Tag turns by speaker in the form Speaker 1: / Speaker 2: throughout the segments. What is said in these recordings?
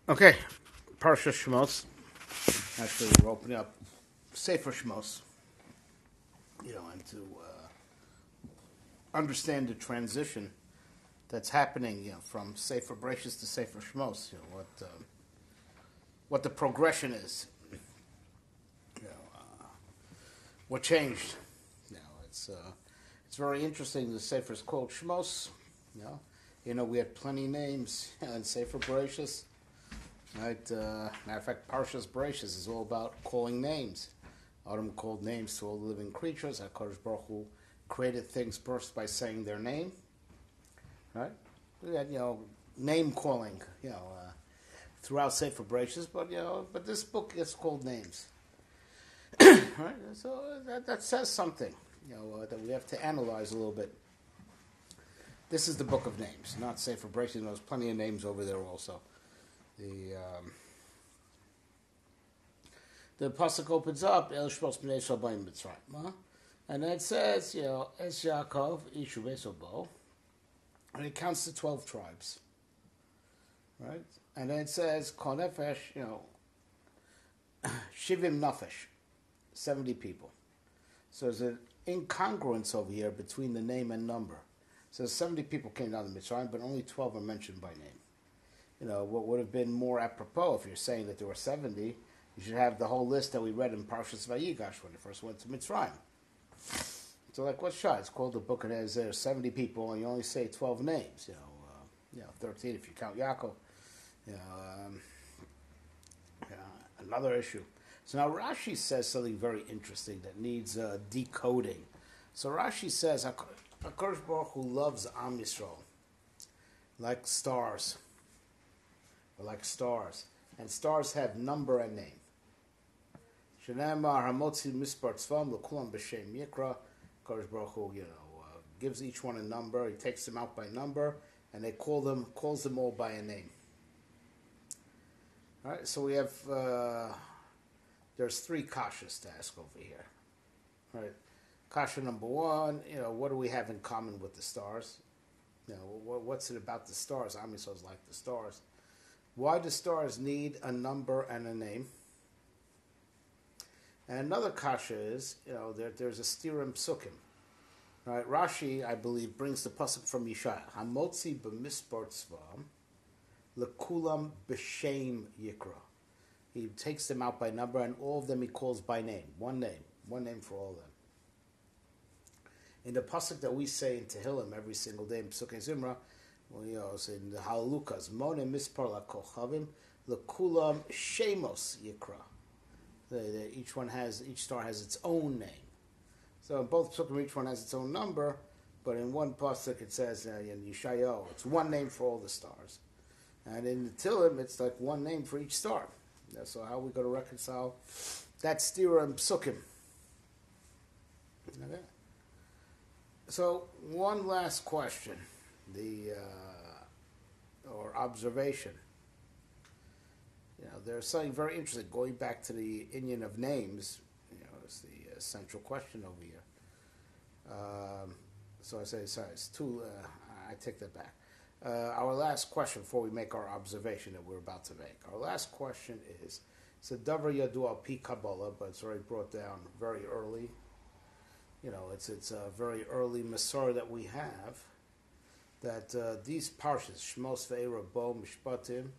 Speaker 1: Okay, Parsha Shmos. Actually, we're opening up Sefer Shmos, and to understand the transition that's happening, from Sefer Bereshis to Sefer Shmos. What the progression is. What changed. It's very interesting. The Sefer is called Shmos. We had plenty of names in Sefer Bereshis. Right. Matter of fact, Parshas Bereshis is all about calling names. Adam called names to all the living creatures. HaKadosh Baruch Hu created things first by saying their name. Right. We had name calling. Throughout Sefer Bereshis, but this book is called names. Right. So that says something. That we have to analyze a little bit. This is the book of names, not Sefer Bereshis. There's plenty of names over there also. The pasuk opens up El Shmos Bnei Shabayim Mitzrayim, and then it says Es Yaakov Ishu Besobo, and it counts to 12 tribes, right? And then it says Kol Nefesh, Shivim Nafesh, 70 people. So there's an incongruence over here between the name and number. So 70 people came down to Mitzrayim, but only 12 are mentioned by name. What would have been more apropos if you're saying that there were 70, you should have the whole list that we read in Parshas Vayigash when it first went to Mitzrayim. So, what's shot? It's called the book, and there's 70 people, and you only say 12 names. 13 if you count Yaakov. Another issue. So now Rashi says something very interesting that needs decoding. So Rashi says, HaKadosh Baruch Hu loves Am Yisrael like stars. Like stars. And stars have number and name. Shenamar Hamotzi Mispar Tzvam L'Kulam B'Shem Yikra. Kadosh Baruch Hu, gives each one a number. He takes them out by number, and they calls them all by a name. All right. So we have there's 3 kashas to ask over here. All right. Kasha number 1. What do we have in common with the stars? What's it about the stars? Am Yisrael's like the stars. Why do stars need a number and a name? And another kasha is, there's a stirim psukim. Right? Rashi, I believe, brings the pasuk from Yeshaya. Hamotzi b'mispar tzvam, lekulam b'shem yikra. He takes them out by number, and all of them he calls by name. One name for all of them. In the pasuk that we say in Tehillim every single day in Psukei Zimra, so in the Halalukas, Mone Mispar LaKochavim, Lekulam Shemos Yikra. Each star has its own name. So in both psukim, each one has its own number, but in one pasuk it says in Yeshayahu, it's one name for all the stars, and in the Tehillim it's like one name for each star. So how are we going to reconcile that stira and psukim? Okay. So one last question. Or observation. There's something very interesting going back to the Inyan of names. Is the central question over here. So I say, sorry, it's too. I take that back. Our last question before we make our observation that we're about to make. Our last question is: it's a davar yadu al pi Kabbalah, but it's already brought down very early. It's a very early Masorah that we have. That these parshas, Shmos ve'era bo mishpatim,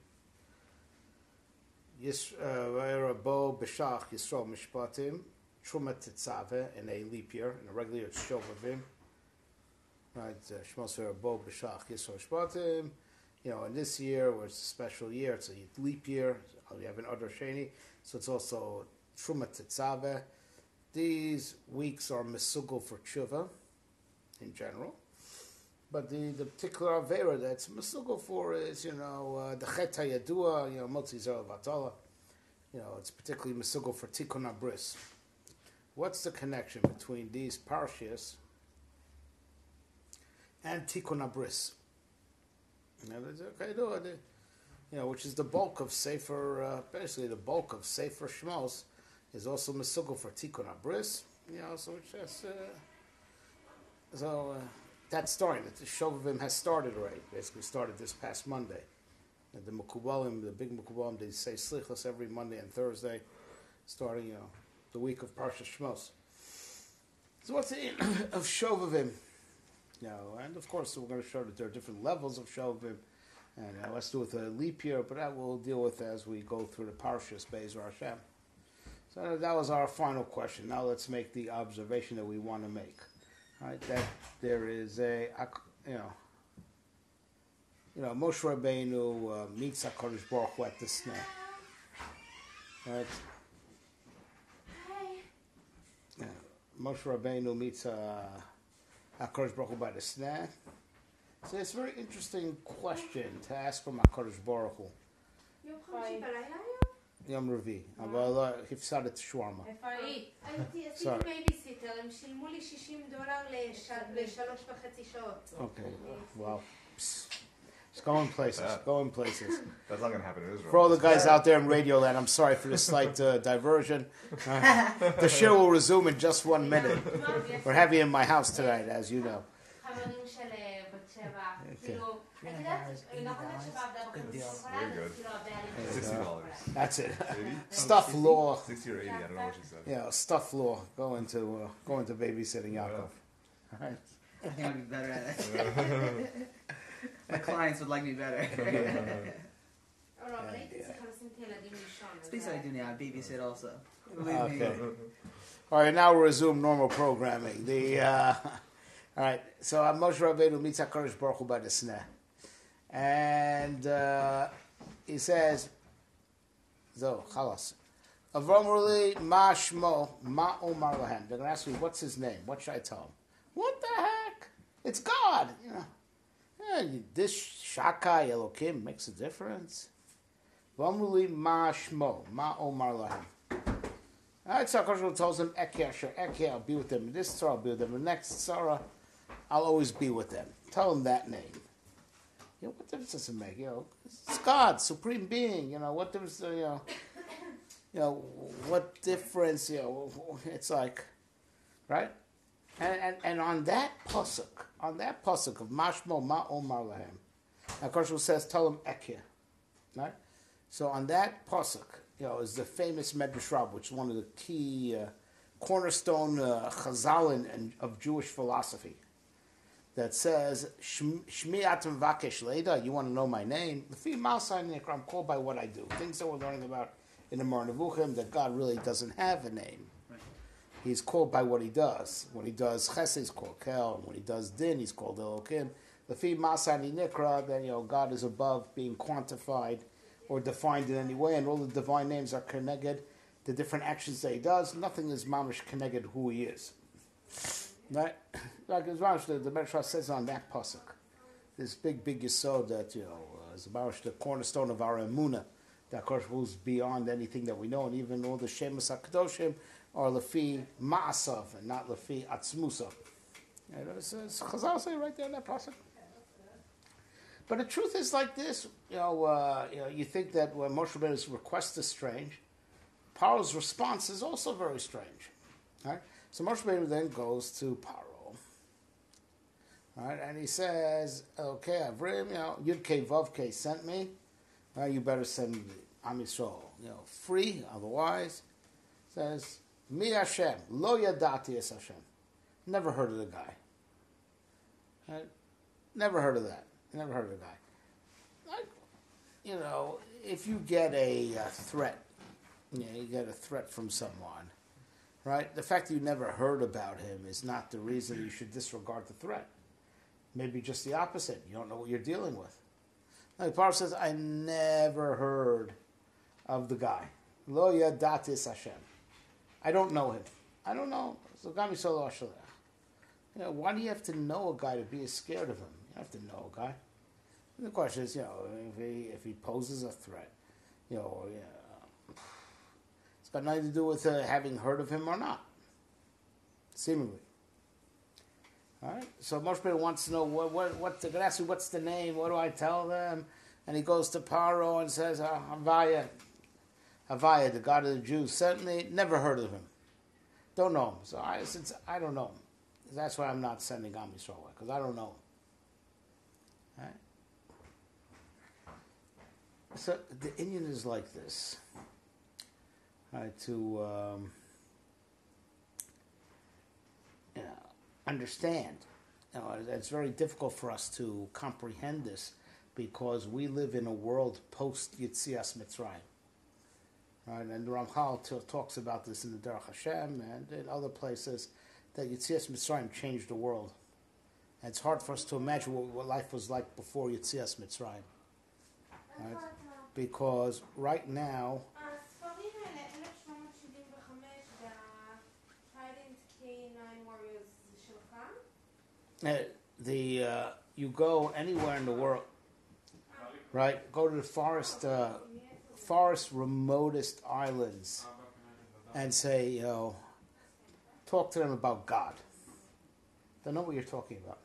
Speaker 1: ve'era bo b'shach Yisrael mishpatim, Truma tetzaveh in a leap year, in a regular year it's Shovavim, right? Shmos ve'era bo b'shach Yisrael mishpatim. In this year, where it's a special year, it's a leap year. We have an Adar Sheni, so it's also Truma tetzaveh. These weeks are mesugel for tshuva in general. But the particular Avera that's Mesugel for is, the Chet HaYadua, Motzi Zer Vatala. It's particularly Mesugel for Tikkun HaBris. What's the connection between these parshas and Tikkun HaBris? Which is the bulk of Sefer, basically the bulk of Sefer Shmos is also Mesugel for Tikkun HaBris. That's starting. The Shovavim has started already. Basically started this past Monday. the Mekubalim, the big Mekubalim, they say Slichos every Monday and Thursday, starting the week of Parsha Shmos. So what's the of Shovavim? And of course we're going to show that there are different levels of Shovavim, and let's do it with a leap year, but that we'll deal with as we go through the Parshas Be'ezras Hashem. So that was our final question. Now let's make the observation that we want to make. Right, that there is Moshe Rabbeinu meets HaKadosh Baruch Hu at the sneh. Right? Moshe Rabbeinu meets HaKadosh Baruch Hu by the sneh. So it's a very interesting question to ask from HaKadosh Baruch Hu. יום רביעי, אבל הפסדת שווארמה.
Speaker 2: איפה היית? עשיתי בייביסיטר, הם שילמו לי $60 ל3.5 שעות.
Speaker 1: Okay, wow. It's going places.
Speaker 3: That's not going to happen in Israel.
Speaker 1: For all the guys out there in Radio Land, I'm sorry for the slight diversion. The show will resume in just 1 minute. We're having in my house tonight, as you know. Okay.
Speaker 3: Very good. $60.
Speaker 1: That's it. Stuff law.
Speaker 3: 60 or 80, I don't know what she said.
Speaker 1: Yeah, stuff law. Go into babysitting Yaakov. All right.
Speaker 4: I think I'd be better at it. My clients would like me better. It's basically what I do now. I babysit also.
Speaker 1: Okay. All right, now we'll resume normal programming. All right, so Moshe Rabbeinu meets HaKadosh Baruch Hu by the sneh. And he says, Zo, chalas. Avram Ruli, ma shmo, ma omar lahem. They're going to ask me, what's his name? What should I tell him? What the heck? It's God. This Shaka Elokim makes a difference. Avram Ruli, ma shmo, ma omar lahem. Alright, so HaKadosh Baruch Hu tells him, Eke, I'll be with them in this tzara, I'll be with them in the next tzara. I'll always be with them. Tell them that name. What difference does it make? It's God, supreme being. What difference? What difference? It's like, right? And on that pasuk of Mashmo Ma Omar Lahem, HaKadosh says, tell them Ekya, right? So on that pasuk, is the famous Medrash Rabbah, which is one of the key cornerstone chazal of Jewish philosophy, that says, Shmi atem vakesh leida, you want to know my name? I'm called by what I do. Things that we're learning about in the Mar Nevuchim, that God really doesn't have a name. Right. He's called by what he does. When he does chesed, he's called kel. When he does din, he's called elokim. Lefi masani nikra, then God is above being quantified or defined in any way, and all the divine names are connected. The different actions that he does, nothing is mamish connected who he is. Right? Like the Medrash says on that pasuk, this big yesod that is about the cornerstone of our emunah, that of course goes beyond anything that we know, and even all the shemus hakadoshim are lefi ma'asav and not lefi atzmusav. It's Chazal say right there in that pasuk. But the truth is like this, you think that when Moshe Rabbeinu's request is strange, Paro's response is also very strange, right? So Moshe Rabbeinu then goes to Paro, right? And he says, okay, Avram, Yud-Kei Vav-Kei sent me, you better send Am Yisrael, free, otherwise, says, Mi Hashem, Lo Yadati Es Hashem. Never heard of the guy. Right? Never heard of that. Never heard of the guy. If you get a threat, you get a threat from someone, right? The fact that you never heard about him is not the reason you should disregard the threat. Maybe just the opposite. You don't know what you're dealing with. Like Paul says, I never heard of the guy. Lo yadatis Hashem. I don't know him. I don't know. So Gami Solo Ashalech. Why do you have to know a guy to be scared of him? You have to know a guy. And the question is, if he poses a threat, it's got nothing to do with having heard of him or not, seemingly. All right. So Moshe Rabbeinu wants to know what they're going to ask me. What's the name? What do I tell them? And he goes to Paro and says, Havaya, the God of the Jews, sent me. Never heard of him. Don't know him. So since I don't know him, that's why I'm not sending Am Yisrael, because I don't know him. All right. So the Indian is like this. To understand. It's very difficult for us to comprehend this because we live in a world post Yitzias Mitzrayim. Right? And the Ramchal talks about this in the Derech Hashem and in other places, that Yitzias Mitzrayim changed the world. And it's hard for us to imagine what life was like before Yitzias Mitzrayim. Right? Because right now, you go anywhere in the world, right? Go to the forest remotest islands, and say, talk to them about God. They know what you're talking about.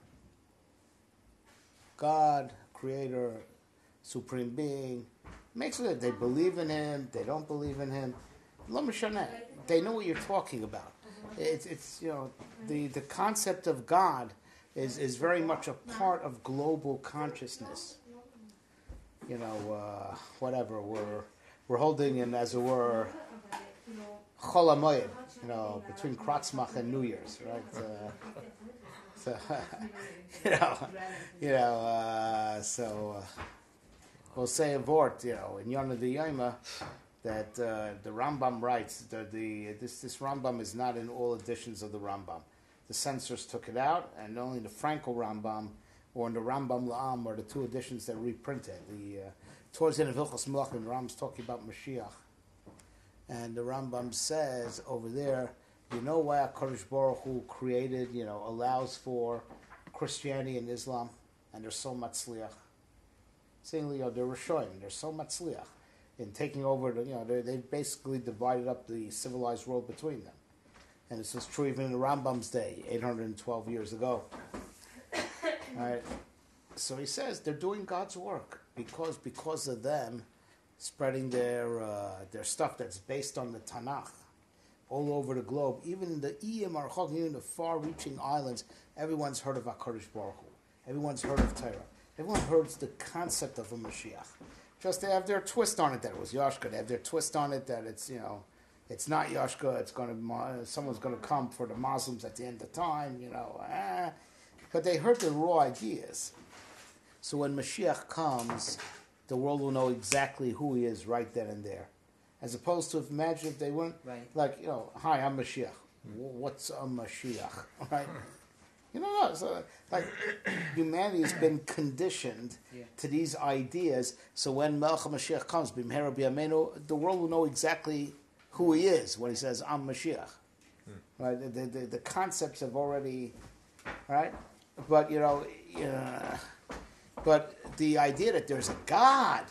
Speaker 1: God, Creator, Supreme Being, makes it. They believe in Him. They don't believe in Him. Lo mishaneh. They know what you're talking about. It's the concept of God is very much a part of global consciousness. Whatever we're holding in, as it were, Chol HaMoed, between Kratzmach and New Year's, right? So we'll say a vort, in Yonah D'Yoma, that the Rambam writes that this Rambam is not in all editions of the Rambam. The censors took it out, and only the Frankel Rambam or in the Rambam La'am are the two editions that reprinted. Towards the end of Hilchos Melachim, the Rambam's talking about Mashiach, and the Rambam says over there, why HaKadosh Baruch Hu created, allows for Christianity and Islam, and they're so matzliach. Saying, they're Rishoyim, they're so matzliach in taking over. They basically divided up the civilized world between them. And this was true even in the Rambam's day, 812 years ago. Right? So he says they're doing God's work because of them spreading their stuff that's based on the Tanakh all over the globe. Even the Iyim Archok, even the far-reaching islands, everyone's heard of HaKadosh Baruch Hu. Everyone's heard of Torah. Everyone heard the concept of a Mashiach. Just they have their twist on it that it was Yashka. They have their twist on it that it's it's not Yashka. It's someone's going to come for the Muslims at the end of time. But they heard the raw ideas. So when Mashiach comes, the world will know exactly who he is right then and there. As opposed to, imagine if they weren't, hi, I'm Mashiach. What's a Mashiach? Right? So, humanity has been conditioned to these ideas. So when Melech Mashiach comes, B'mehera b'yameinu, the world will know exactly who he is when he says, I'm Mashiach. Right? The concepts have already, right? But, but the idea that there's a God,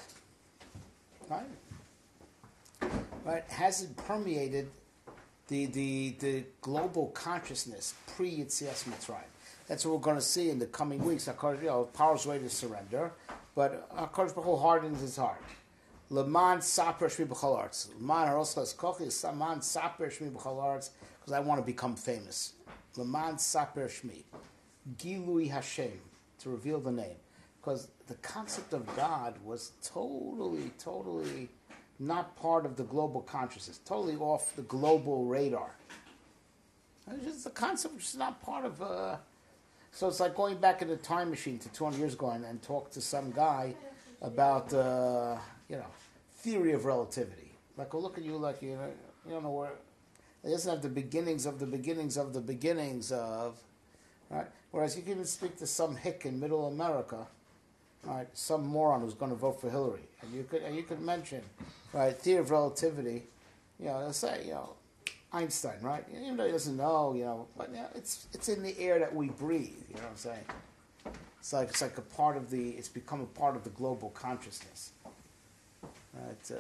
Speaker 1: right, hasn't permeated the global consciousness pre-Yitzias Mitzrayim. That's what we're going to see in the coming weeks. Power's way to surrender, but HaKadosh Baruch Hu hardens his heart. Leman saper shmi b'chol arts. Leman haroslas kochi is Leman saper shmi b'chol arts, because I want to become famous. Leman saper shmi. Gilui Hashem, to reveal the name. Because the concept of God was totally not part of the global consciousness, totally off the global radar. It's just the concept which is not part of... So it's like going back in the time machine to 200 years ago and talk to some guy about, theory of relativity. Like, we'll look at you like, you don't know where... It doesn't have the beginnings of the beginnings of the beginnings of... Right? Whereas you can even speak to some hick in middle America, right? Some moron who's going to vote for Hillary, and you could mention, right, theory of relativity. They'll say, Einstein, right? Even though he doesn't know, but it's in the air that we breathe. You know what I'm saying? It's like a part of the. It's become a part of the global consciousness. Right?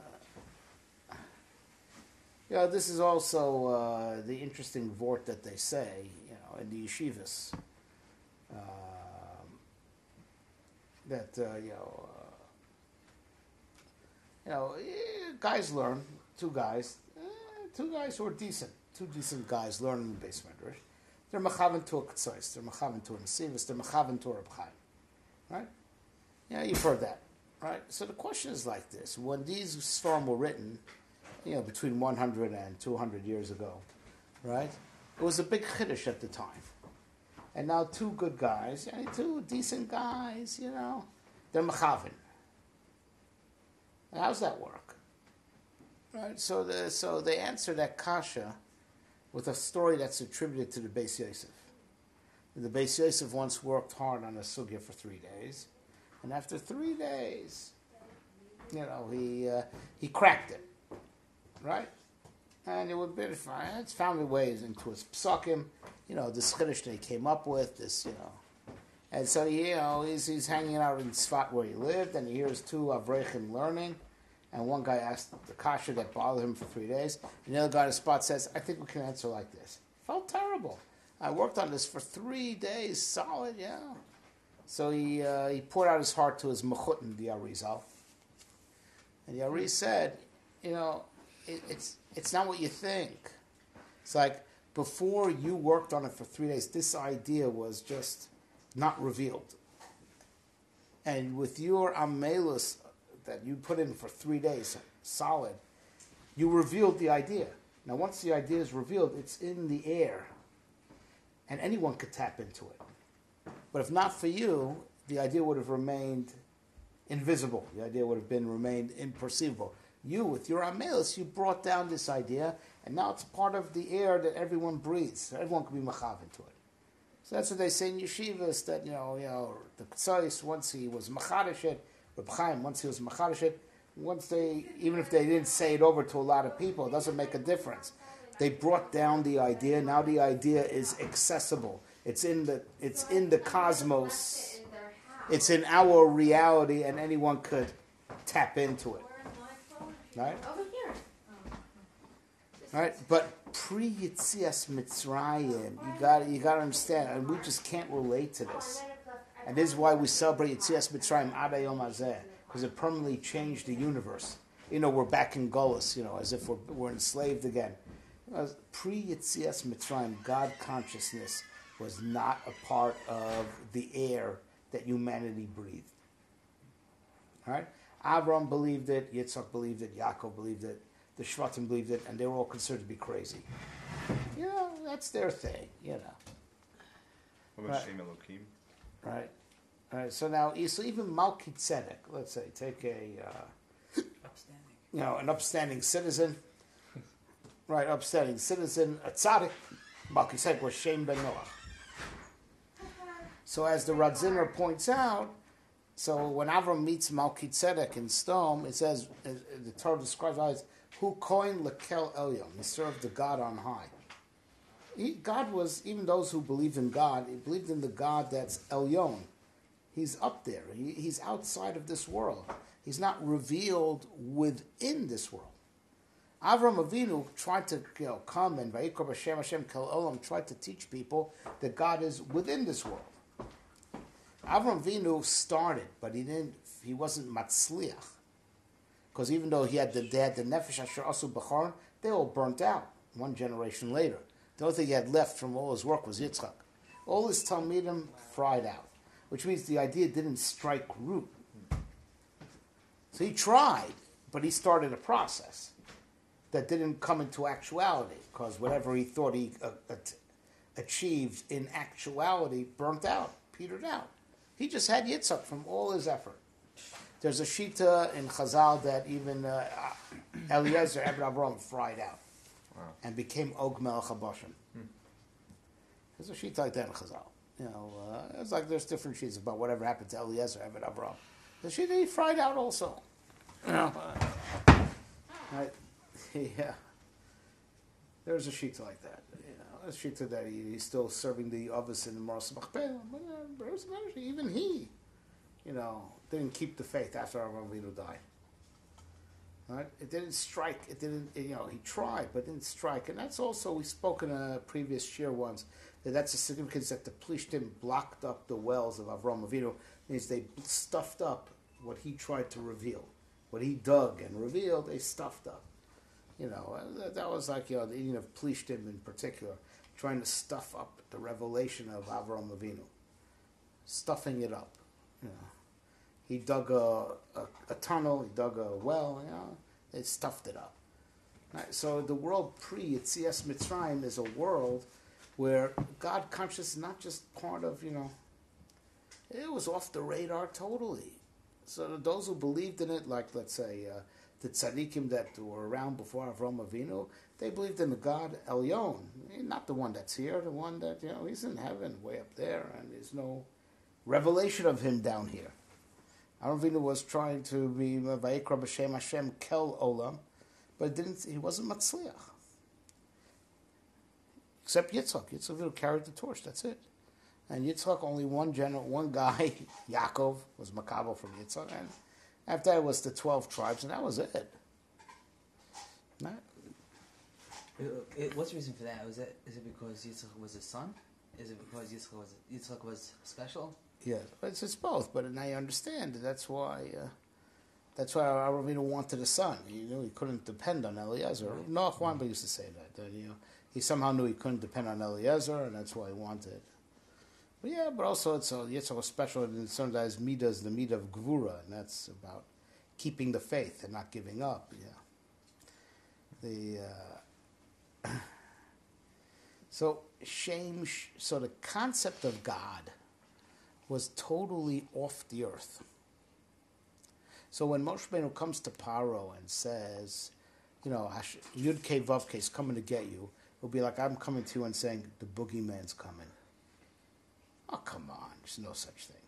Speaker 1: This is also the interesting vort that they say, in the yeshivas, that guys learn. Two guys who are decent. Two decent guys learn in the Beis Medrash. They're mechaven to a ketzos. They're mechaven to a nesivus. They're mechaven to a Reb Chaim. Right? Yeah, you've heard that. Right? So the question is like this. When these Sfarim were written, between 100 and 200 years ago, right? It was a big chiddush at the time. And now two good guys, two decent guys, they're mechavin. How's that work? Right? So they answer that kasha with a story that's attributed to the Beis Yosef. The Beis Yosef once worked hard on a sugya for 3 days, and after 3 days, he cracked it, right? And it would be fine. It's found its ways into his psakim, this chiddush that he came up with, and so he's hanging out in Tzfat where he lived, and he hears two Avrechim learning. And one guy asked the kasha that bothered him for 3 days. And the other guy on the spot says, I think we can answer like this. Felt terrible. I worked on this for 3 days, solid, So he poured out his heart to his mechutin, the Arizal. And the Ariz said, it's not what you think. It's like, before you worked on it for 3 days, this idea was just not revealed. And with your amelus that you put in for 3 days, solid, you revealed the idea. Now, once the idea is revealed, it's in the air, and anyone could tap into it. But if not for you, the idea would have remained invisible. The idea would have remained imperceivable. You, with your amelus, you brought down this idea, and now it's part of the air that everyone breathes. Everyone can be machav into it. So that's what they say in yeshivas, that, the Ksais, once he was machadish it, Reb Chaim, once he was machadish it, even if they didn't say it over to a lot of people, it doesn't make a difference. They brought down the idea. Now the idea is accessible. It's in the cosmos. It's in our reality, and anyone could tap into it. Right?
Speaker 2: Over here.
Speaker 1: Right? But pre-Yitzias Mitzrayim, you got to understand, and we just can't relate to this. And this is why we celebrate Yitzias Mitzrayim Ad Hayom Hazeh, because it permanently changed the universe. We're back in Golus, as if we're enslaved again. Pre-Yitzias Mitzrayim, God consciousness was not a part of the air that humanity breathed. All right? Avram believed it, Yitzchak believed it, Yaakov believed it, the Shvatim believed it, and they were all considered to be crazy. That's their thing,
Speaker 3: What about Shem Elokim?
Speaker 1: Right. All right. So now, even Malki Tzedek, let's say, take an upstanding citizen, right? Upstanding citizen, a tzaddik. Malki Tzedek was Shem ben Noach. So as the Radziner points out, so when Avram meets Malki Tzedek in Sdom, it says, the Torah describes how it's, Hu koin lekel elyon. He served the God on high. God was, even those who believed in God, he believed in the God that's elyon. He's up there. He's outside of this world. He's not revealed within this world. Avram Avinu tried to come and Vayikra b'Shem Hashem Kel Olam, tried to teach people that God is within this world. Avram Avinu started, but he wasn't matzliach. Because even though they had the Nefesh Asher Asu B'Choron, they all burnt out 1 generation later. The only thing he had left from all his work was Yitzchak. All his Talmidim fried out, which means the idea didn't strike root. So he tried, but he started a process that didn't come into actuality, because whatever he thought he achieved in actuality burnt out, petered out. He just had Yitzchak from all his effort. There's a shita in Chazal that even Eliezer Ebed Avram fried out. Wow. And became Og Melech HaBashan. There's a shita like that in Chazal. It's like there's different sheets about whatever happened to Eliezer Ebed Avram. The shita he fried out also. Right? Yeah. There's a shita like that. A shita that he's still serving the Avos in the Maras Machpelah. But even he, didn't keep the faith after Avram Avinu died. Right? It didn't strike. It didn't. He tried, but didn't strike. And that's also, we spoke in a previous shir once, that's the significance that the Plishtim blocked up the wells of Avram Avinu. Means they stuffed up what he tried to reveal, what he dug and revealed. They stuffed up. That was like the eating of Plishtim in particular, trying to stuff up the revelation of Avram Avinu, stuffing it up. He dug a tunnel, he dug a well, they stuffed it up. Right? So the world pre-Yetzias Mitzrayim is a world where God consciousness is not just part of, it was off the radar totally. So those who believed in it, like let's say the tzaddikim that were around before Avraham Avinu, they believed in the God Elyon, not the one that's here, the one that, he's in heaven, way up there, and there's no revelation of him down here. Avraham Avinu was trying to be Vayikra b'Shem Hashem Kel Olam, but he wasn't Matzliach. Except Yitzchak. Yitzchak Avinu carried the torch, that's it. And Yitzchak, only one guy, Yaakov, was Makabel from Yitzchak, and after that it was the 12 tribes, and that was it. Right?
Speaker 4: What's the reason for that? Is it because Yitzchak was his son? Is it because Yitzchak was special?
Speaker 1: Yeah, it's both. But now you understand that's why Avraham Avinu wanted a son. He knew he couldn't depend on Eliezer. Noach Weinberg used to say that he somehow knew he couldn't depend on Eliezer, and that's why he wanted. But yeah, but also Yitzchak was special in terms of his midah is the midah of gvura, and that's about keeping the faith and not giving up. Yeah. So the concept of God was totally off the earth. So when Moshe Rabbeinu comes to Paro and says, Yud Kei Vav Kei is coming to get you, it'll be like I'm coming to you and saying, the boogeyman's coming. Oh, come on, there's no such thing.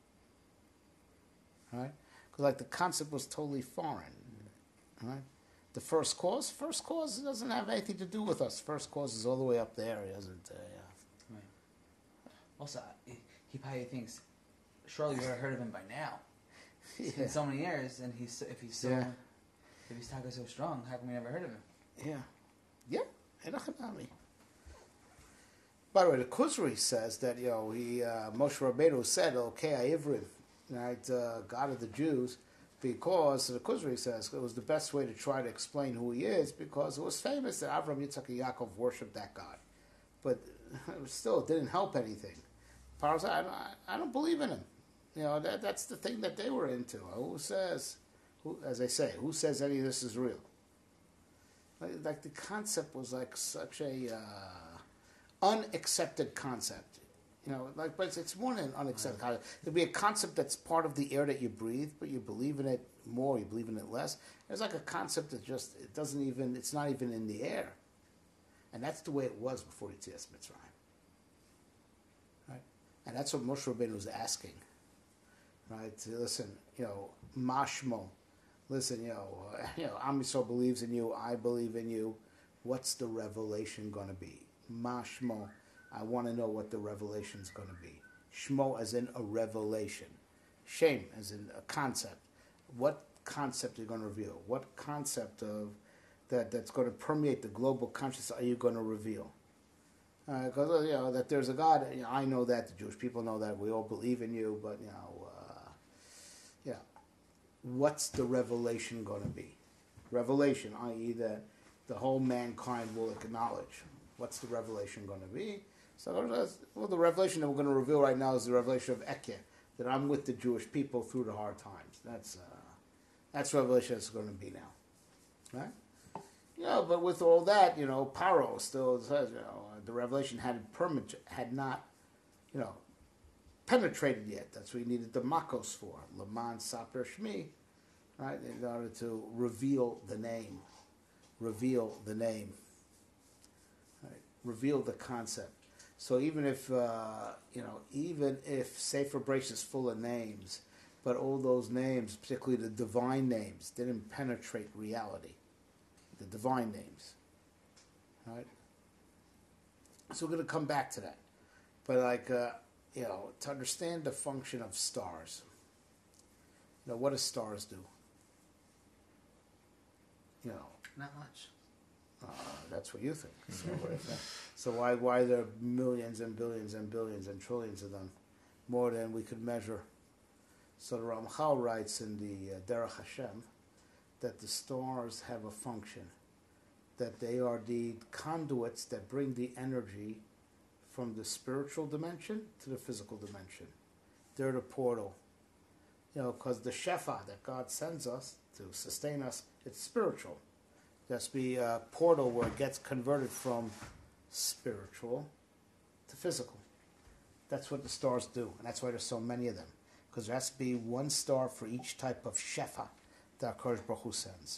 Speaker 1: Right? Because the concept was totally foreign. Right? The first cause doesn't have anything to do with us. First cause is all the way up there. He doesn't.
Speaker 4: Right. Also, he probably thinks, surely you've heard of him by now. It's been so many years, and if he's talking so strong, how come we never heard of him?
Speaker 1: Yeah. Enochanami. By the way, the Kuzri says that Moshe Rabbeinu said, "Okay, Ivrim, right, God of the Jews." Because the Kuzri says it was the best way to try to explain who he is, because it was famous that Avraham, Yitzchak, and Yaakov worshipped that God. But it didn't help anything. Paro said, I don't believe in him. That's the thing that they were into. Who says any of this is real? Like the concept was like such a unaccepted concept. But it's more than an unaccepted concept. There'd be a concept that's part of the air that you breathe, but you believe in it more, you believe in it less. There's like a concept that it's not even in the air. And that's the way it was before Yetzias Mitzrayim. Right? And that's what Moshe Rabbeinu was asking. Right? Listen, mashmo. Listen, Am Yisrael believes in you, I believe in you. What's the revelation going to be? Mashmo. I want to know what the revelation is going to be. Shmo as in a revelation. Shem as in a concept. What concept are you going to reveal? What concept of that's going to permeate the global consciousness are you going to reveal? Because that there's a God. I know that, the Jewish people know that, we all believe in you, but what's the revelation going to be? Revelation, i.e. that the whole mankind will acknowledge. What's the revelation going to be? So, the revelation that we're going to reveal right now is the revelation of Ekeh, that I'm with the Jewish people through the hard times. That's revelation that's going to be now, right? But with all that, Paro still says, the revelation had not, penetrated yet. That's what he needed the Makos for, Laman Saper Shmi, right? In order to reveal the name, right? Reveal the concept. So even if Sefer Brace is full of names, but all those names, particularly the divine names, didn't penetrate reality. The divine names, right? So we're going to come back to that. But to understand the function of stars, what do stars do?
Speaker 4: Not much.
Speaker 1: That's what you think. So why are there millions and billions and billions and trillions of them, more than we could measure? So the Ramchal writes in the Derech Hashem that the stars have a function, that they are the conduits that bring the energy from the spiritual dimension to the physical dimension. They're the portal. because the shefa that God sends us to sustain us, it's spiritual. There's be a portal where it gets converted from spiritual to physical. That's what the stars do, and that's why there's so many of them. Because there has to be one star for each type of shefa that HaKadosh Baruch Hu sends.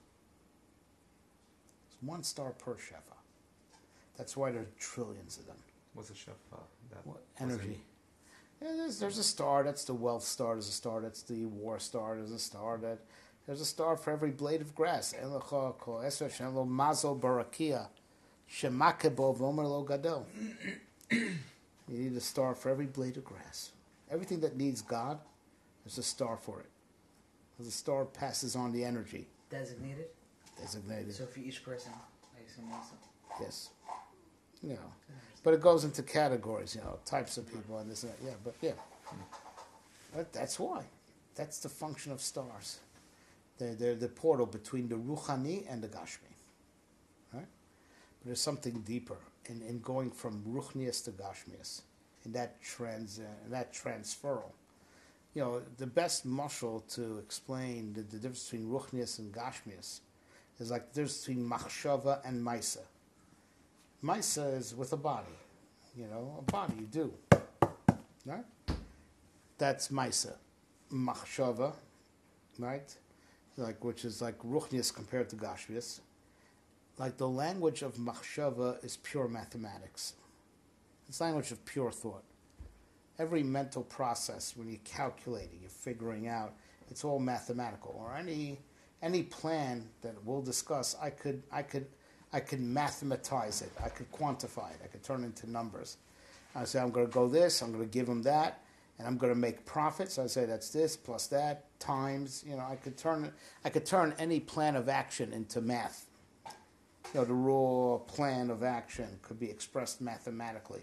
Speaker 1: It's one star per shefa. That's why there are trillions of them.
Speaker 3: What's a shefa?
Speaker 1: Energy. Yeah, there's a star, that's the wealth star. There's a star, that's the war star. There's a star for every blade of grass. Mazel barakia. Shemakebo vomer lo gadol. You need a star for every blade of grass. Everything that needs God, there's a star for it. The star passes on the energy.
Speaker 4: Designated?
Speaker 1: Designated.
Speaker 4: So for each person, I assume also.
Speaker 1: Yes. But it goes into categories, types of people and this and that. Yeah, but yeah. But that's why. That's the function of stars. They're the portal between the Ruchani and the Gashmi. Right? But there's something deeper in going from Ruchnius to Gashmius, in that transferal. The best mashal to explain the difference between Ruchnius and Gashmius is like the difference between Machshava and Maisa. Maisa is with a body. A body you do. Right? That's Maisa. Machshava, right? Which is like Ruchnius compared to Gashmius. Like the language of Machshava is pure mathematics. It's language of pure thought. Every mental process, when you're calculating, you're figuring out, it's all mathematical. Or any plan that we'll discuss, I could mathematize it. I could quantify it. I could turn it into numbers. I say I'm going to go this. I'm going to give them that, and I'm going to make profits. I say that's this plus that times. I could turn any plan of action into math. The raw plan of action could be expressed mathematically.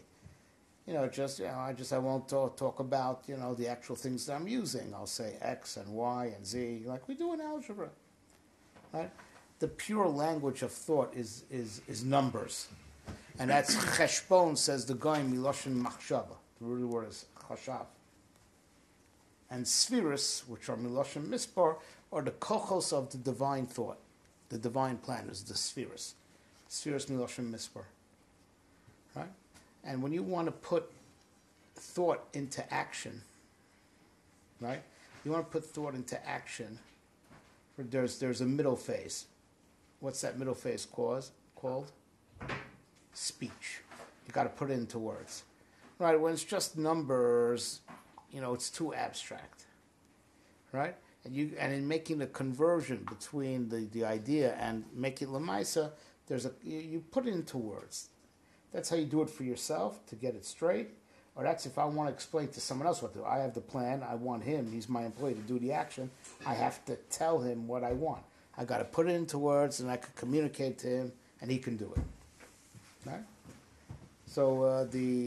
Speaker 1: I won't talk about, the actual things that I'm using. I'll say X and Y and Z, like we do in algebra, right? The pure language of thought is numbers. And that's cheshbon, says the Goyim, miloshin machshava. The root word is chashav. And spheres, which are miloshin mispar, are the kochos of the divine thought. The divine plan is the spheres. Spheres miloshin mispar. Right? And when you want to put thought into action, right? You want to put thought into action, there's a middle phase. What's that middle phase called? Speech. You got to put it into words. Right? When it's just numbers, it's too abstract. Right? And in making the conversion between the idea and making lemaisa, you put it into words. That's how you do it for yourself to get it straight. Or that's if I want to explain to someone else what to do. I have the plan. I want him. He's my employee to do the action. I have to tell him what I want. I got to put it into words, and I can communicate to him, and he can do it. Right? So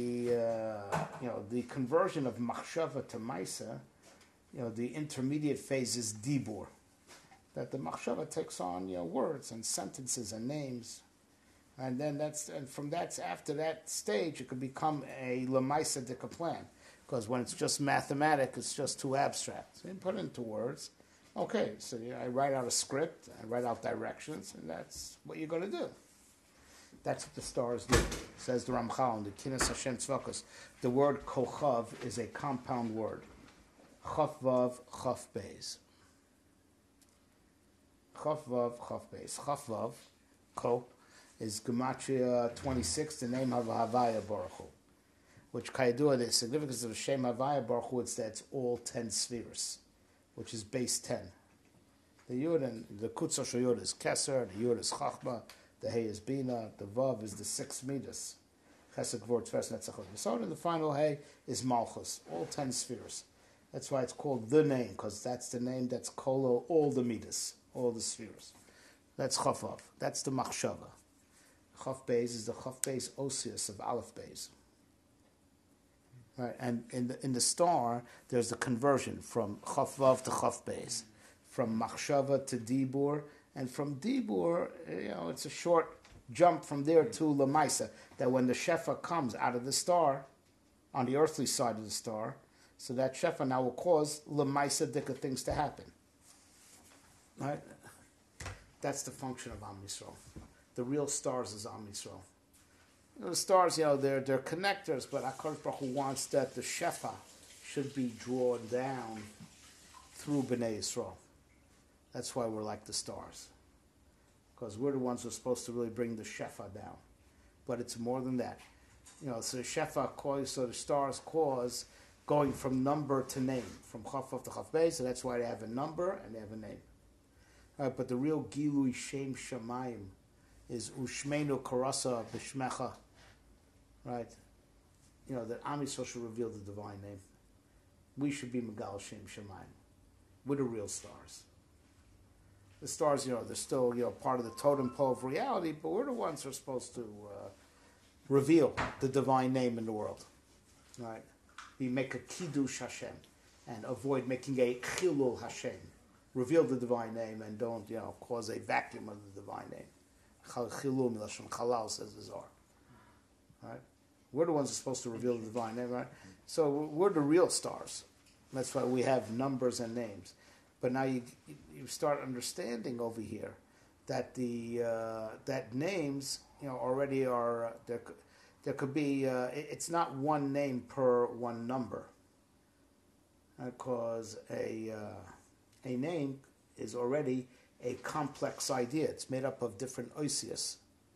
Speaker 1: the conversion of machshava to maisa, the intermediate phase is dibur, that the machshava takes on words and sentences and names. And then after that stage, it could become a lemaisa dika plan. Because when it's just mathematics, it's just too abstract. So you put it into words. Okay, so I write out a script, I write out directions, and that's what you're going to do. That's what the stars do. Says the Ramchal in the Kinas Hashem Tzvakos. The word kochav is a compound word. Chaf vav, chaf beis. Chaf vav, chaf beis. Chaf vav, ko, is Gematria 26, the name of Havaya Baruch Hu. Which Kayadua, the significance of the Shem Havaya Baruch Hu, it's that it's all 10 spheres, which is base 10. The Yud and the Kutzah Yud is Keser, the Yud is Chachma, the Hey is Bina, the Vav is the 6 Midas. Chesed, Gvor, Tves, Netzach, Yisod, and the final Hey is Malchus, all 10 spheres. That's why it's called the name, because that's the name that's Kolo, all the Midas, all the spheres. That's Chavav. That's the Machshava. Chaf Beis is the Chaf Beis Osius of Aleph Beis. Right, and in the star, there's the conversion from Chaf Vav to Chaf Beis, from Machshava to Dibur, and from Dibur, it's a short jump from there to Lamaisa, that when the Shefa comes out of the star, on the earthly side of the star, So that shefa now will cause lemaisa dika things to happen. Right? That's the function of Am Yisrael. The real stars is Am Yisrael. The stars, they're connectors, but HaKadosh Baruch Hu wants that the shefa should be drawn down through Bnei Yisrael. That's why we're like the stars. Because we're the ones who are supposed to really bring the shefa down. But it's more than that. So the shefa so the stars cause going from number to name, from Chaf to Chaf Beis, so that's why they have a number and they have a name. But the real Gilui Shem Shamayim is Ushmeinu Karasa B'Shmecha. Right? That Am Yisrael should reveal the divine name. We should be Megal Shem Shamayim. We're the real stars. The stars, they're still, part of the totem pole of reality, but we're the ones who are supposed to reveal the divine name in the world. Right? We make a Kiddush Hashem and avoid making a Chilul Hashem. Reveal the divine name and don't, cause a vacuum of the divine name. Chilul Milashon Chalal, says the Zohar. Right? We're the ones who are supposed to reveal the divine name, right? So we're the real stars. That's why we have numbers and names. But now you start understanding over here that that names, already are there could be it's not one name per one number, because a name is already a complex idea. It's made up of different oisias.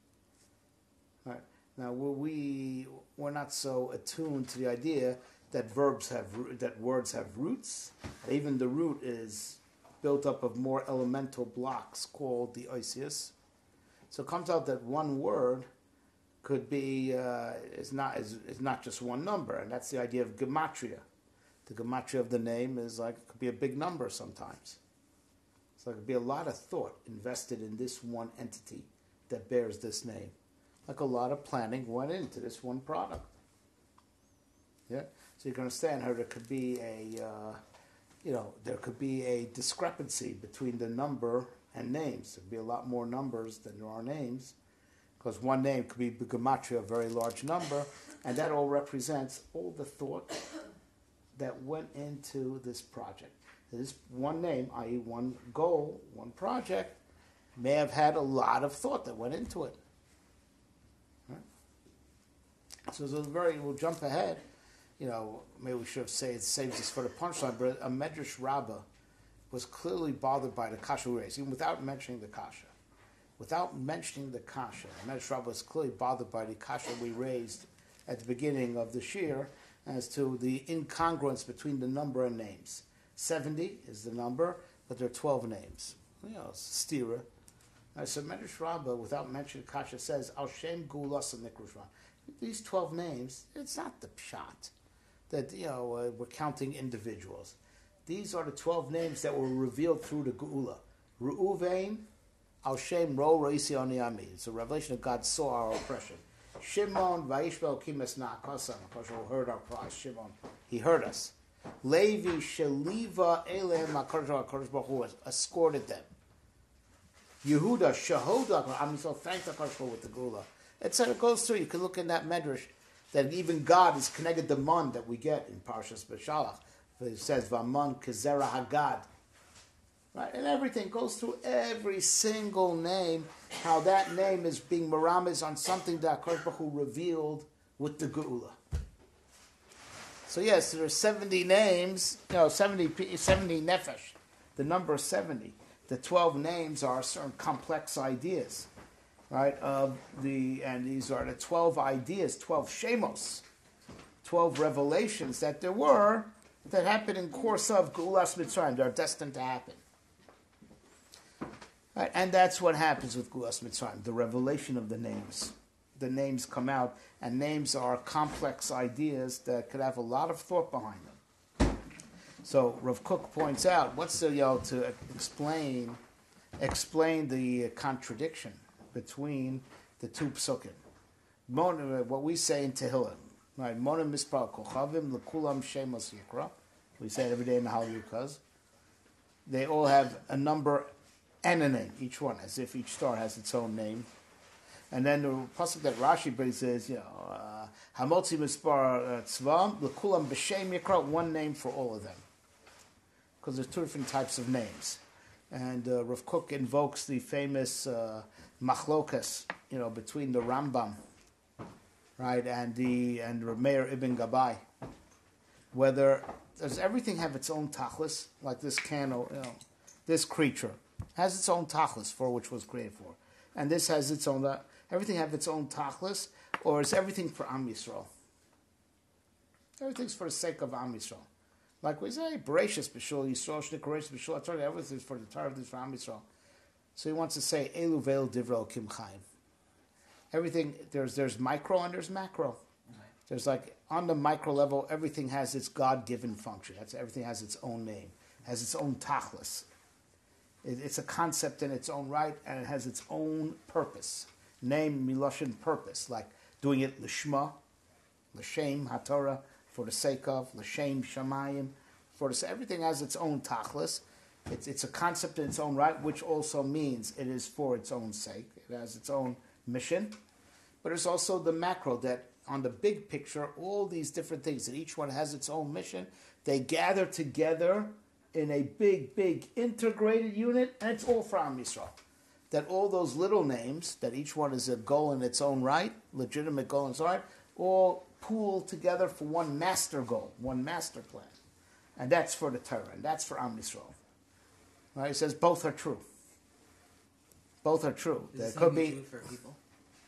Speaker 1: Right. Now we're not so attuned to the idea that words have roots. Even the root is built up of more elemental blocks called the oisias. So it comes out that one word could be is not just one number, and that's the idea of gematria. The gematria of the name is it could be a big number sometimes. So there could be a lot of thought invested in this one entity that bears this name. Like a lot of planning went into this one product. Yeah. So you can understand how there could be a discrepancy between the number and names. There'd be a lot more numbers than there are names, because one name could be gematria, a very large number, and that all represents all the thought that went into this project. This one name, i.e. one goal, one project, may have had a lot of thought that went into it. Right? So we'll jump ahead. Maybe we should have saved this for the punchline, but a Medrash Rabbah was clearly bothered by the kasha we raised, even without mentioning the kasha. Without mentioning the kasha, Medrash Rabbah was clearly bothered by the kasha we raised at the beginning of the shir as to the incongruence between the number and names. 70 is the number, but there are 12 names. Stira. So Medrash Rabbah, without mentioning kasha, says, Al Shem Gulas and Nikrushma. These 12 names, it's not the pshat that we're counting individuals. These are the 12 names that were revealed through the Geula. Reuven, Al Shem Ro Reisi Oni Ami. It's a revelation of God saw our oppression. Shimon, Vaishbel Kimes Na'akasam. HaKadosh heard our cries. Shimon, he heard us. Levi, Sheliva, Elem, HaKadosh Baruch Hu escorted them. Yehuda, Shahoda, Am Yisrael thanked HaKadosh with the Geula. Etc. It goes through. You can look in that medrash that even God is connected the man that we get in Parshas Beshalach. It says Vaman Kezera Hagad. Right? And everything goes through every single name, how that name is being meramis on something that HaKadosh Baruch Hu revealed with the Geula. So yes, there are 70 names, 70 nefesh, the number 70. The 12 names are certain complex ideas. Right, and these are the 12 ideas, 12 shemos, 12 revelations that there were that happened in course of Geulas Mitzrayim. They're destined to happen. Right, and that's what happens with Geulas Mitzrayim, the revelation of the names. The names come out, and names are complex ideas that could have a lot of thought behind them. So Rav Kook points out, what's the to explain the contradiction between the two psukim. What we say in Tehillim, right? Mona mispar kochavim lekulam shemos yikra. We say it every day in the Halalukas. They all have a number and a name, each one, as if each star has its own name. And then the pasuk that Rashi brings is, Hamotzi Mispar Tzvam, L'kulam B'Shem Yikra, one name for all of them. Because there's two different types of names. And Rav Kook invokes the famous machlokas, between the Rambam, right, and Rav Meir Ibn Gabai. Whether, does everything have its own tachlis, like this candle, this creature has its own tachlis for which was created for. And this has its own, everything have its own tachlis, or is everything for Am Yisrael? Everything's for the sake of Am Yisrael. Like we say, Bereshis B'Shul Yisrael, Shnik Bereshis B'Shul Torah, everything's for the Torah, everything's for Am Yisrael. So he wants to say, Elu Veil Divrei Kim Chaim. Everything, there's micro and there's macro. There's like, on the micro level, everything has its God-given function. Everything has its own name, has its own tachlis. It's a concept in its own right, and it has its own purpose. Name, miloshin, purpose, like doing it l'shma, l'shem, haTorah, for the sake of, l'shem, shamayim, for the everything has its own tachlis. It's a concept in its own right, which also means it is for its own sake. It has its own mission. But it's also the macro, that on the big picture, all these different things, that each one has its own mission, they gather together in a big integrated unit, and it's all for Am Yisrael. That all those little names, that each one is a goal in its own right, legitimate goal in its own right, all pool together for one master goal, one master plan. And that's for the Torah, and that's for Am Yisrael. Right? He says both are true. Both are true.
Speaker 4: Is
Speaker 1: There could
Speaker 4: the
Speaker 1: be
Speaker 4: same true for people?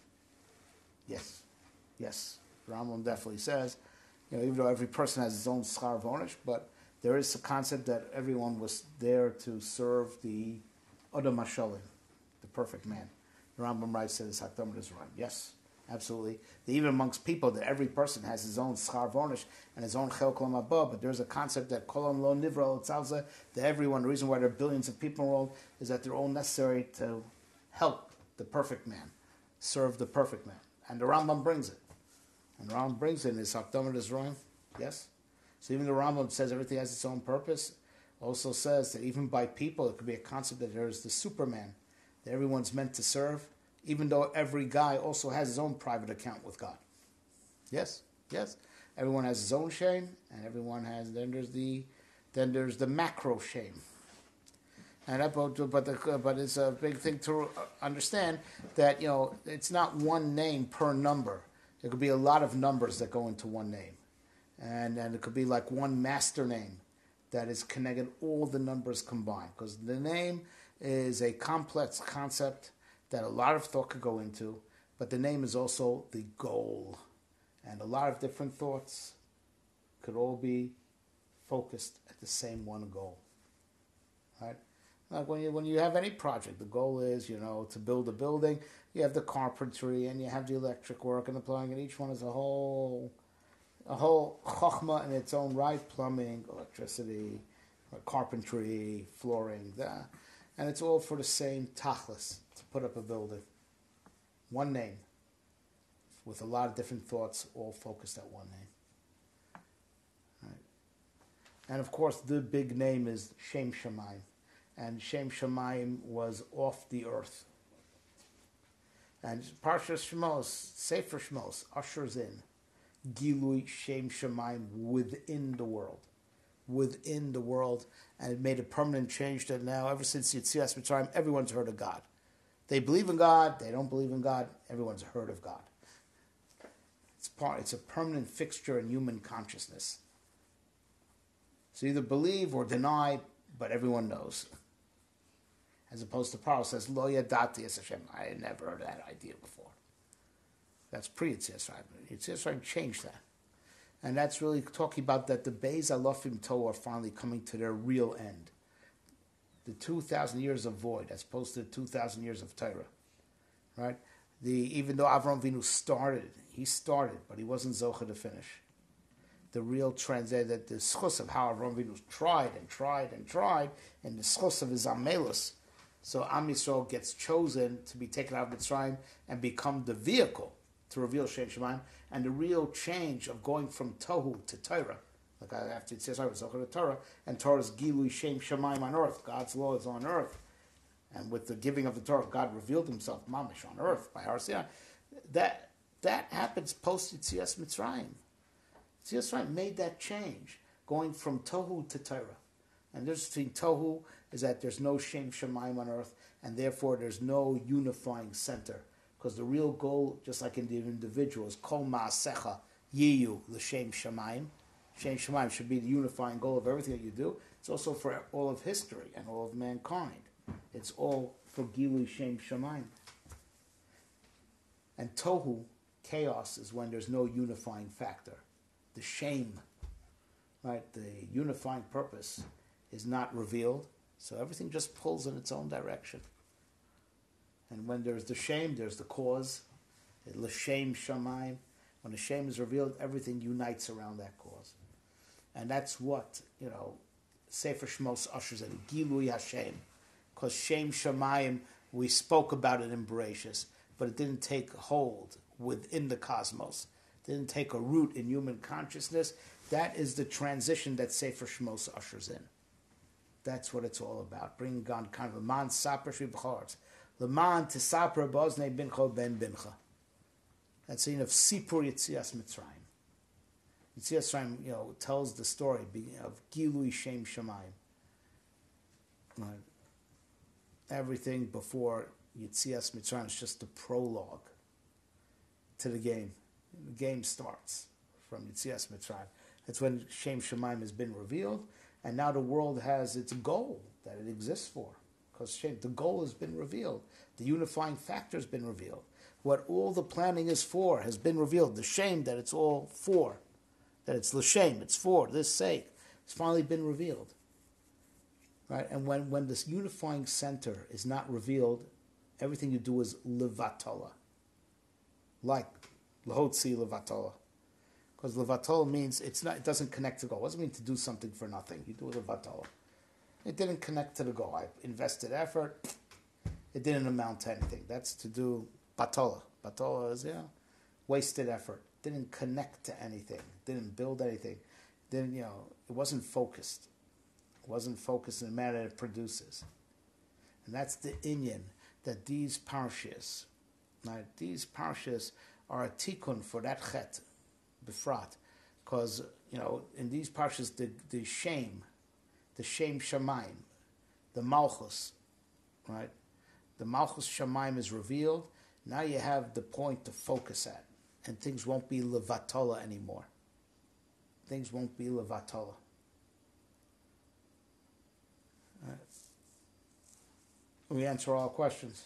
Speaker 1: Yes. Rambam definitely says, even though every person has his own schar vonish, but there is a concept that everyone was there to serve the Adam HaShalim, the perfect man. The Rambam writes, says, Hakdam Rizraim. Yes, absolutely. Even amongst people, that every person has his own schar vonish and his own chel kol mabah, but there's a concept that kolam lo nivra etzalza, that everyone, the reason why there are billions of people in the world is that they're all necessary to help the perfect man, serve the perfect man. And the Rambam brings it. And the Rambam brings it in his Hakdam Rizraim. Yes? So even the Rambam says everything has its own purpose. Also says that even by people, it could be a concept that there is the Superman, that everyone's meant to serve, even though every guy also has his own private account with God. Yes. Everyone has his own shame, and everyone has. Then there's the macro shame. And but it's a big thing to understand that it's not one name per number. There could be a lot of numbers that go into one name. And it could be like one master name that is connected, all the numbers combined. Because the name is a complex concept that a lot of thought could go into, but the name is also the goal. And a lot of different thoughts could all be focused at the same one goal. Right? Like when you have any project, the goal is, to build a building. You have the carpentry, and you have the electric work and the plumbing, and each one is a whole chokhmah in its own right, plumbing, electricity, carpentry, flooring, and it's all for the same tachlis, to put up a building. One name, with a lot of different thoughts, all focused at one name. Right. And of course, the big name is Shem Shamayim, and Shem Shamayim was off the earth. And Parshas Shmos, Sefer Shmos, ushers in Gilui Shem Shamayim within the world. And it made a permanent change that now, ever since Yetzias Mitzrayim, everyone's heard of God. They believe in God, they don't believe in God, everyone's heard of God. It's a permanent fixture in human consciousness. So either believe or deny, but everyone knows. As opposed to Paro says, Lo yadati es Hashem. I had never heard of that idea before. That's pre-Yetzias Mitzrayim. Yetzias Mitzrayim changed that. And that's really talking about that the Beis Alofim Torah are finally coming to their real end. The 2,000 years of void, as opposed to the 2,000 years of Torah. Right? Even though Avraham Avinu started, but he wasn't Zocha to finish. The real trend, that the schus of how Avraham Avinu tried, and the schus of his Amelus. So Am Yisrael gets chosen to be taken out of Mitzrayim and become the vehicle to reveal Shem Shamayim, and the real change of going from Tohu to Torah. Like after it says, I was Zocher to Torah, and Torah's Gilui Shem Shamayim on earth. God's law is on earth. And with the giving of the Torah, God revealed himself, mamish, on earth, by Har Sinai. That happens post-Yetzias Mitzrayim. Yetzias Mitzrayim made that change, going from Tohu to Torah. And the difference between Tohu is that there's no Shem Shemaim on earth, and therefore there's no unifying center. Because the real goal, just like in the individual, is Kol Ma'asecha Yiyu L'Shem Shemaim. Shem Shemaim should be the unifying goal of everything that you do. It's also for all of history and all of mankind. It's all for Gilui Shem Shemaim. And Tohu, chaos, is when there's no unifying factor. The shame, right, the unifying purpose is not revealed, so everything just pulls in its own direction. And when there's the shame, there's the cause. L'shem Shemaim. When the shame is revealed, everything unites around that cause. And that's what, Sefer Shmos ushers in, Gilui Hashem. Because Shem Shemaim, we spoke about it in Bereshis, but it didn't take hold within the cosmos. It didn't take a root in human consciousness. That is the transition that Sefer Shmos ushers in. That's what it's all about. Bringing on kind of a man saper shvi b'charetz. Leman tisaper boznei bincha ben bincha. That's the of Sipur Yetzias Mitzrayim. Yetzias Mitzrayim, tells the story of Gilui Shem Shemaim. Right. Everything before Yetzias Mitzrayim is just the prologue to the game. The game starts from Yetzias Mitzrayim. That's when Shem Shemaim has been revealed, and now the world has its goal that it exists for. Because the goal has been revealed. The unifying factor has been revealed. What all the planning is for has been revealed. The shame that it's all for, that it's l'shem, it's for this sake, it's finally been revealed. Right? And when this unifying center is not revealed, everything you do is levatola. Like lahotzi levatola. Because levatola means it doesn't connect to the goal. It doesn't mean to do something for nothing. You do levatola. It didn't connect to the goal. I invested effort. It didn't amount to anything. That's to do batola. Batola is, wasted effort. Didn't connect to anything. Didn't build anything. It wasn't focused. It wasn't focused in the manner it produces. And that's the inyan, that these parshas, right, are a tikkun for that chet, befrat. Because, in these parshas, the shame Shemaim, the Malchus, right? The Malchus Shemaim is revealed. Now you have the point to focus at. And things won't be levatola anymore. Things won't be levatola. Right. We answer all questions.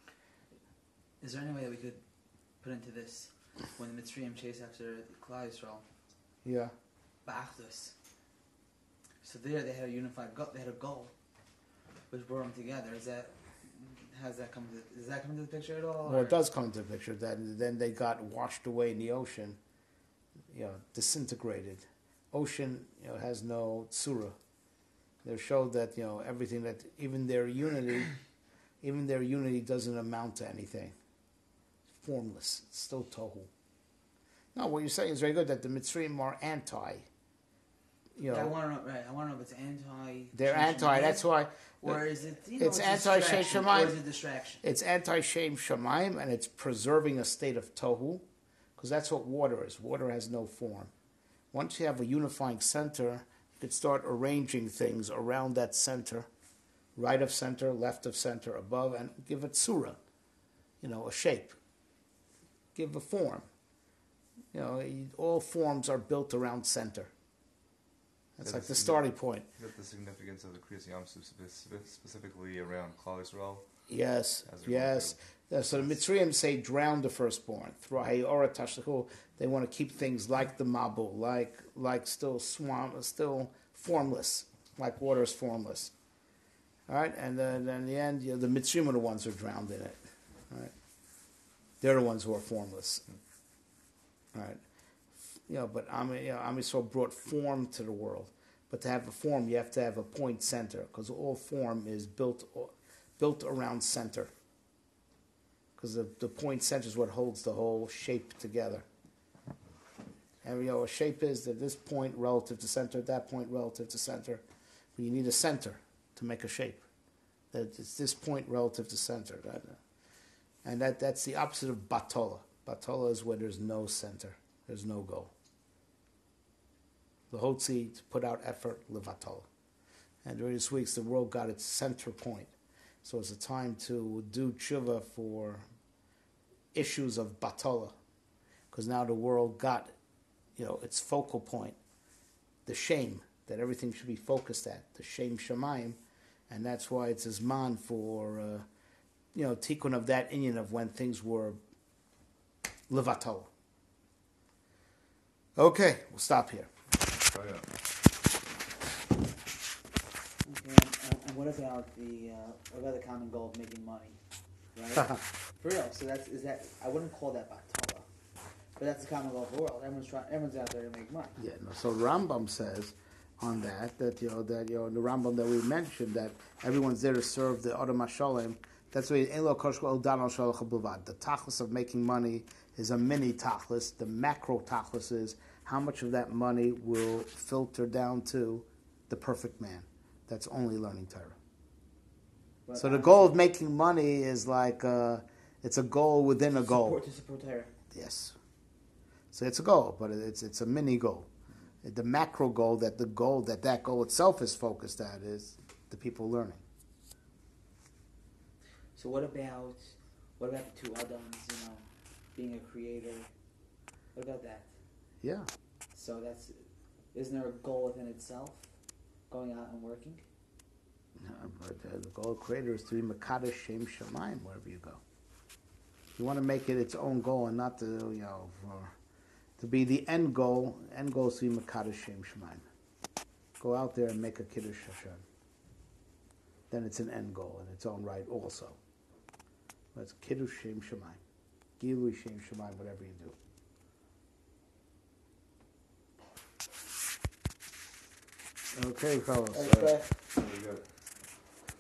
Speaker 4: Is there any way that we could put into this when the Mitzrayim chase after Klal Yisrael?
Speaker 1: Yeah.
Speaker 4: Ba'achdus. So there they had a unified goal. They had a goal, which brought them together. Does that come into the picture at all?
Speaker 1: Well, it does come into the picture. Then they got washed away in the ocean, disintegrated. Ocean, has no tsura. They showed that everything that even their unity doesn't amount to anything. It's formless. It's still tohu. No, what you're saying is very good. That the Mitzrayim are anti.
Speaker 4: I want to know. Right, I want to know if it's anti.
Speaker 1: They're anti. That's why.
Speaker 4: Or is it?
Speaker 1: It's anti Shem Shemaim.
Speaker 4: Or is it distraction?
Speaker 1: It's anti Shem Shemaim, and it's preserving a state of tohu, because that's what water is. Water has no form. Once you have a unifying center, you could start arranging things around that center, right of center, left of center, above, and give it surah, a shape. Give a form. All forms are built around center. That's like the starting point.
Speaker 3: Is that the significance of the Kriyas Yam Suf specifically around Klal Yisrael?
Speaker 1: Yes. So the Mitzrayim say drown the firstborn. They want to keep things like the Mabul, like still still formless, like water is formless. All right, and then in the end, the Mitzrayim are the ones who are drowned in it. All right, they're the ones who are formless. All right. But Am Yisrael brought form to the world. But to have a form, you have to have a point center, because all form is built around center. Because the point center is what holds the whole shape together. And a shape is that this point relative to center, that point relative to center. But you need a center to make a shape. That it's this point relative to center. And that's the opposite of batola. Batola is where there's no center. There's no goal. The hotzi, to put out effort, levatola. And during this week, the world got its center point. So it's a time to do tshuva for issues of batola. Because now the world got, its focal point. The shame that everything should be focused at. The shame shamayim. And that's why it's a zman for, tikkun of that inyan of when things were levatola. Okay, we'll stop here.
Speaker 3: Oh, yeah.
Speaker 4: And what about the common goal of making money, right? For real. So I wouldn't call that batola, but that's the common goal of the world. Everyone's out there to make money.
Speaker 1: Yeah. No, so Rambam says on that the Rambam that we mentioned that everyone's there to serve the Adam HaSholem. That's why the tachlis of making money is a mini tachlis. The macro tachlis is how much of that money will filter down to the perfect man that's only learning Torah. But so the goal of making money is like it's a goal within a goal.
Speaker 4: To support Torah.
Speaker 1: Yes. So it's a goal, but it's a mini goal. The macro goal that goal itself is focused at is the people learning.
Speaker 4: So what about the two Adams, being a creator? What about that?
Speaker 1: Yeah.
Speaker 4: So isn't there a goal within itself, going out and working?
Speaker 1: No, but the goal of creator is to be Mekadosh Shem Shamayim wherever you go. You want to make it its own goal and not to be the end goal. End goal is to be Mekadosh Shem Shamayim. Go out there and make a Kiddush Hashem. Then it's an end goal in its own right also. But it's Kiddush Shem Shamayim. Gilui Shem Shamayim, whatever you do. Okay, fellas.
Speaker 4: Okay.
Speaker 3: Very good.